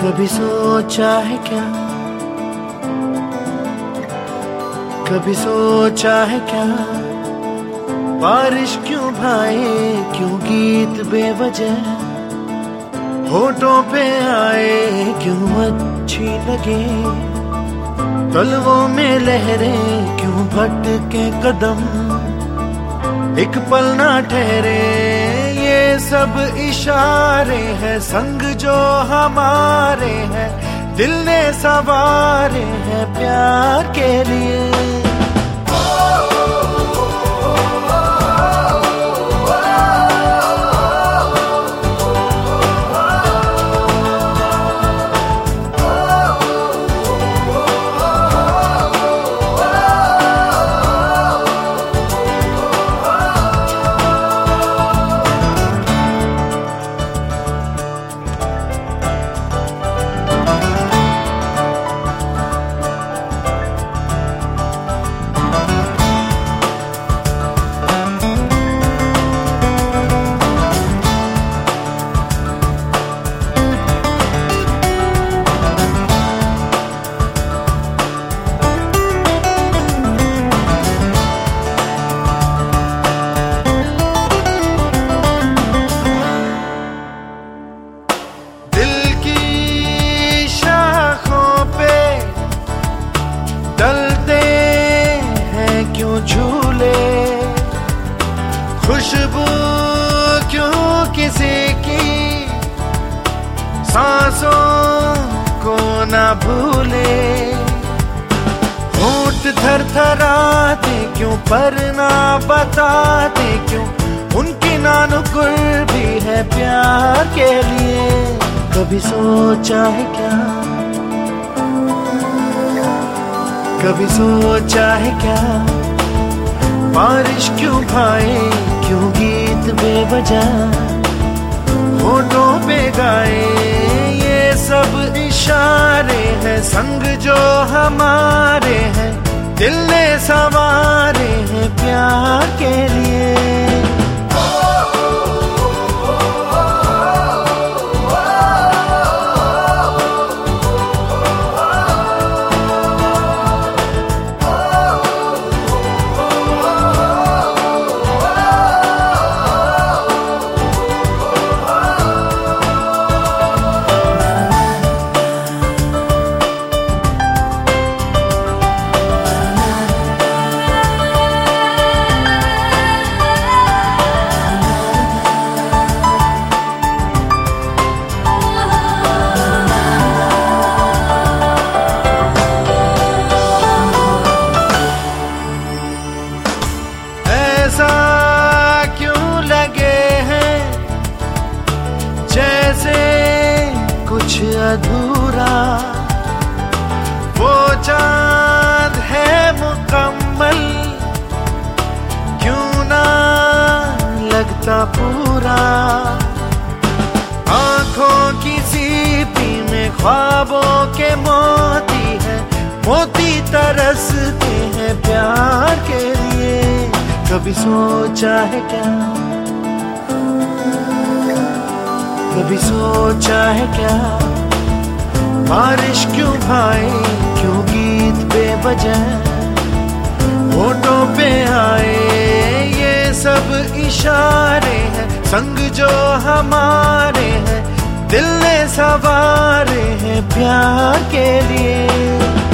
कभी सोचा है क्या, कभी सोचा है क्या, बारिश क्यों भाए, क्यों गीत बेवजह होठों पे आए, क्यों अच्छी लगे तलवों में लहरें, क्यों भटके कदम एक पल ना ठहरे। ये सब इशारे हैं संग जो हमारे हैं, दिल ने सवारे हैं प्यार के लिए। खुशबू क्यों किसी की सांसों को ना भूले, होंठ थरथराते क्यों पर ना बताते क्यों, उनकी नानुकुर भी है प्यार के लिए। कभी सोचा है क्या, कभी सोचा है क्या, बारिश क्यों भाए, क्यों गीत बेवजह होठों पे गाए। ये सब इशारे हैं संग जो हमारे हैं, दिल ने सवारे हैं प्यार के लिए। ऐसा क्यों लगे हैं जैसे कुछ अधूरा, वो चांद है मुकम्मल क्यों ना लगता पूरा। आंखों की सीपी में ख्वाबों के मोती है, मोती तरसते हैं प्यार के लिए। कभी सोचा है क्या, कभी सोचा है क्या, बारिश क्यों भाए, क्यों गीत बेवजह होठों पे आए। ये सब इशारे हैं संग जो हमारे हैं, दिल ने सवारे हैं प्यार के लिए।